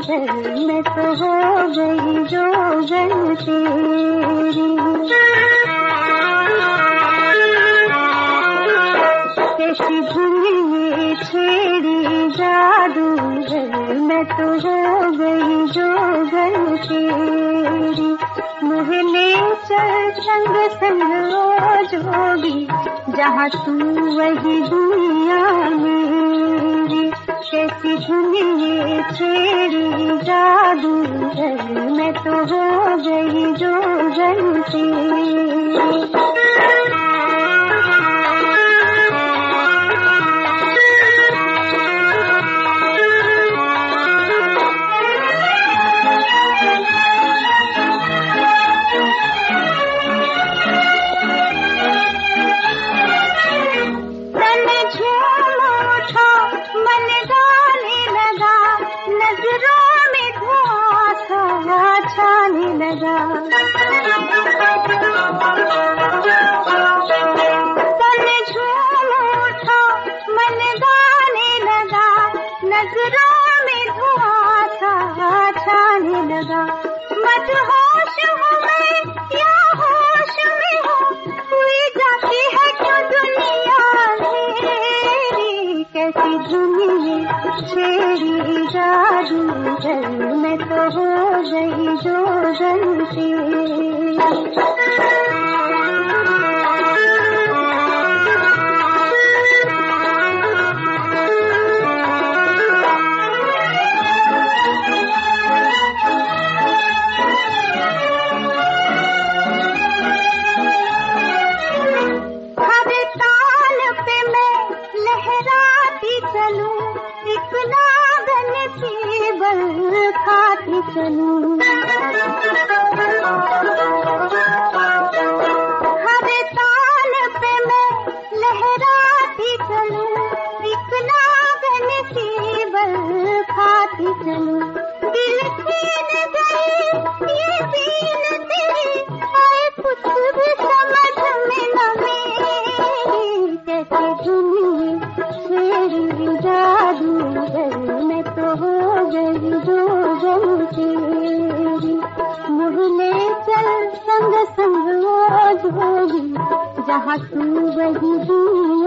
मैं तो हो गई जोगन तेरी। कैसी धुनी छेड़ी जादूगर मैं तो हो गई जोगन तेरी। मुझे चल संग संग ओ जोगी जहाँ तू वही दुनिया मेरी। कैसी धुनी छेड़ी जादूगर मैं तो हो गई जोगन तेरी। तन झूम उठा मन गाने लगा नजरों में धुआं सा छाने लगा। मदहोश हूँ मैं या होश में हूँ हुई जाती है क्यों दुनिया मेरी। कैसी दुनिया छेड़ी जादूगर मैं तो हो गई जोगन तेरी। खाती चलूं हर ताल पे मैं लहराती चलूं। एक नागन सी बल खाती चलूं। दिल छीन गई ये बीन तेरी आए कुछ भी समझ में न मेरी। कैसी दुनिया छेड़ी जादूगर मैं तो हो गई जोगन तेरी। मुझे चल संग संग ओ जोगी जहाँ तू वही दुनिया